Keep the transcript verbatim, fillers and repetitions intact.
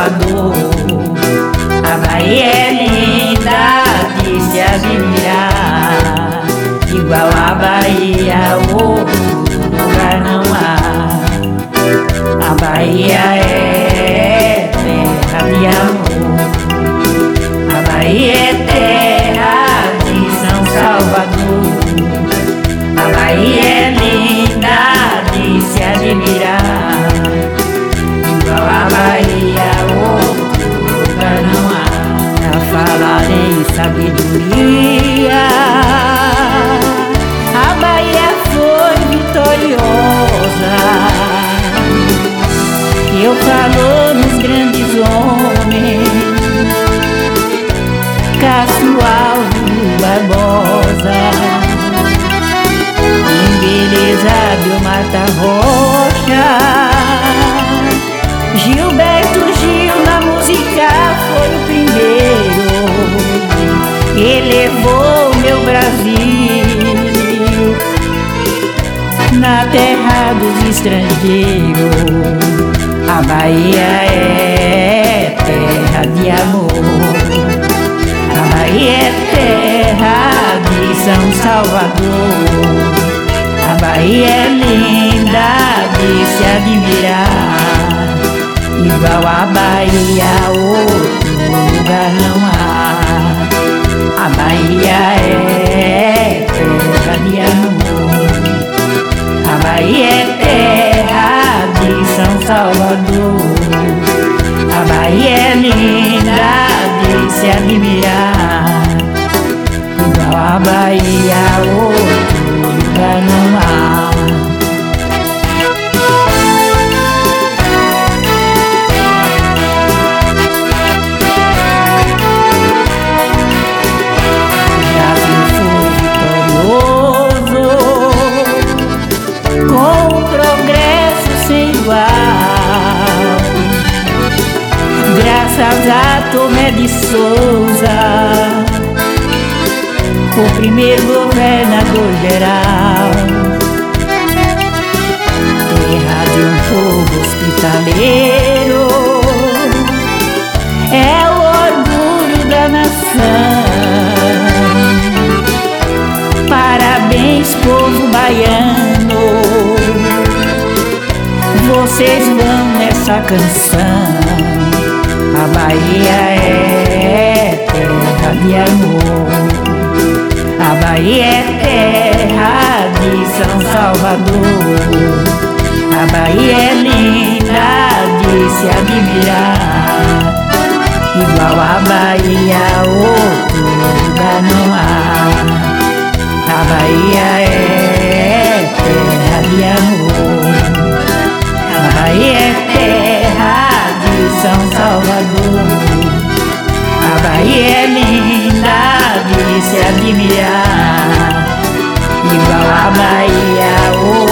Salvador. A Bahia é linda de se admirar, igual a Bahia outro lugar não há. A Bahia é terra de amor, a Bahia é terra de São Salvador. A Bahia é linda de se admirar, igual a Bahia outro lugar não há. Pra falar em sabedoria, a Bahia foi vitoriosa. Eu falo nos grandes homens, Castro Barbosa, embelezado Mata Rocha, Gilberto Gil na música foi o primeiro, elevou meu Brasil na terra dos estrangeiros. A Bahia é terra de amor, a Bahia é terra de São Salvador. A Bahia é linda de se admirar, igual a Bahia outro lugar não há. A Bahia é terra de amor, a Bahia é terra de São Salvador. A Bahia é linda de se admirar, igual a Bahia outro lugar não há. Brasil foi vitorioso, com um progresso sem igual, graças a Tomé de Souza, o primeiro governador geral. Terra de um povo hospitaleiro, é o orgulho da nação. Parabéns, povo baiano, vocês vão nessa canção. A Bahia é terra de amor, a Bahia é terra de São Salvador. A Bahia é linda de se admirar, igual a Bahia outro lugar não há. A Bahia é terra de amor, a Bahia é terra de São Salvador. A Bahia é linda de se admirar, igual a Bahia outro